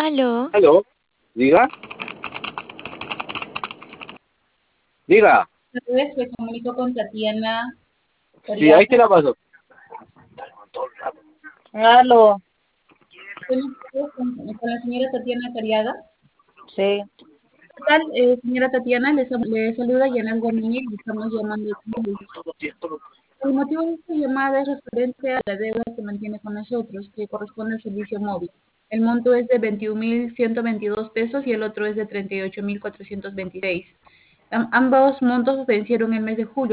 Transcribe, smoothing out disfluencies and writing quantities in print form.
Aló, Aló, diga, diga. Tardes, me comunico con Tatiana Sí, ahí te Oriaga. la paso. Aló, Buenas tardes, con la señora Tatiana Cariaga. sí. ¿Qué tal, señora Tatiana? Le saluda Yanel Domínguez, le estamos llamando. El motivo de esta llamada es referente a la deuda que mantiene con nosotros, que corresponde al servicio móvil. El monto es de 21.122 pesos y el otro es de 38.426. Ambos montos vencieron el mes de julio.